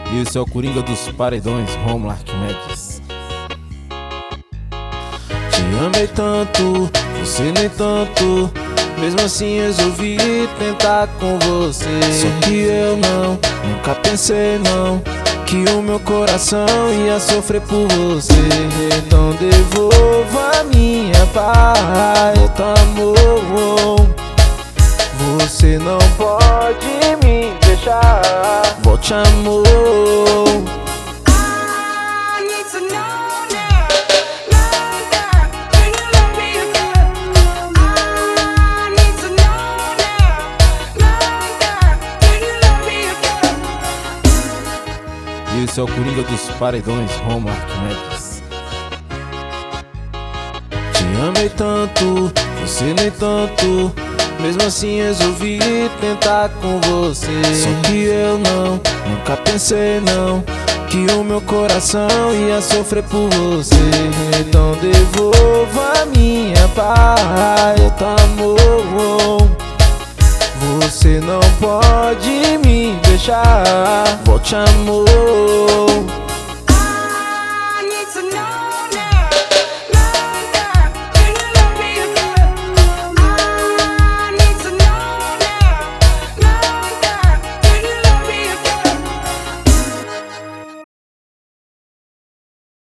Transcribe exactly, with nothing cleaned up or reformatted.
E esse é o Coringa dos Paredões, Romulo Arquimedes. Te amei tanto, você nem tanto. Mesmo assim resolvi tentar com você. Só que eu não, nunca pensei não, que o meu coração ia sofrer por você. Então devolva a minha paz, outro amor. Você não pode me deixar. Volte, amor. E esse é o Coringa dos Paredões, Romulo Arquimedes. Te amei tanto, você nem tanto. Mesmo assim resolvi tentar com você. Só que eu não, nunca pensei não, que o meu coração ia sofrer por você. Então devolva a minha paz, outro amor. Você não pode me deixar. Volte, amor.